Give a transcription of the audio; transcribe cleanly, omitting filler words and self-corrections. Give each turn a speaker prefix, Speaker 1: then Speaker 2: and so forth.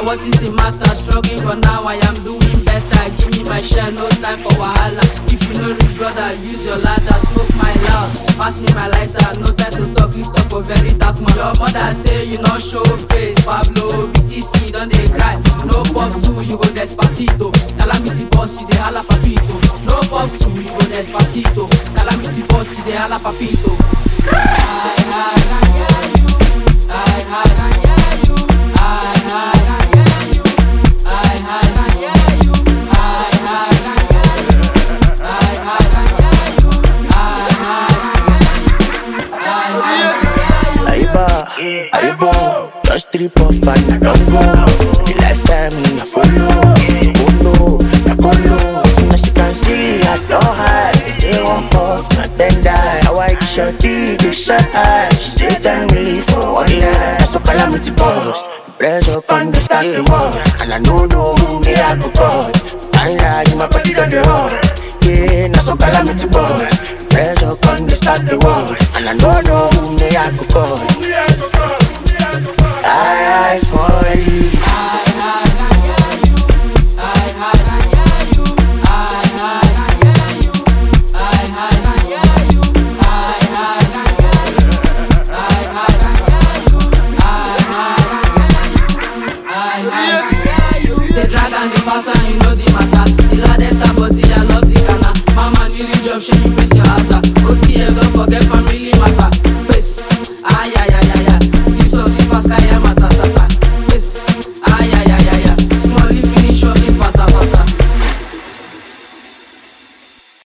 Speaker 1: what is the matter? Struggling but now I am doing better. Give me my share, no time for wahala. If you know real brother, use your ladder. Smoke my loud, pass me my lighter. No time to talk, lift up a very dark man. Your mother say you not show face. Pablo, BTC, don't they cry. No puff 2, you go Despacito. Calamity boss, you dey hala papito. No puff 2, you go Despacito. Calamity boss, you dey hala papito.
Speaker 2: Aibo, just 3 puff and I don't go. The last time I follow, oh no, I go low. As you can see, I don't hide. They say 1 puff, not 10 die. Now I shorty, they shut eye. She say time really for 1 year. That's a calamity boss. Pressure on the start the wars. And I know who they are to God. I like my body on the heart. Yeah, that's a calamity boss. Pressure on the start the wars. And I know who they are to God. I smiley.
Speaker 1: The drag and the pass and you know the matter. The ladder body, I love the canna. Mama, new job, she